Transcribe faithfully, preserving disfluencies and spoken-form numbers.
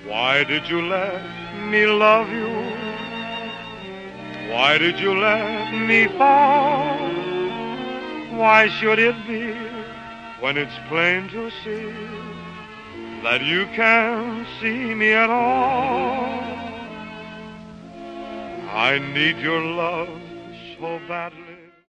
Why did you let me love you? Why did you let me fall? Why should it be when it's plain to see that you can't see me at all? I need your love so badly.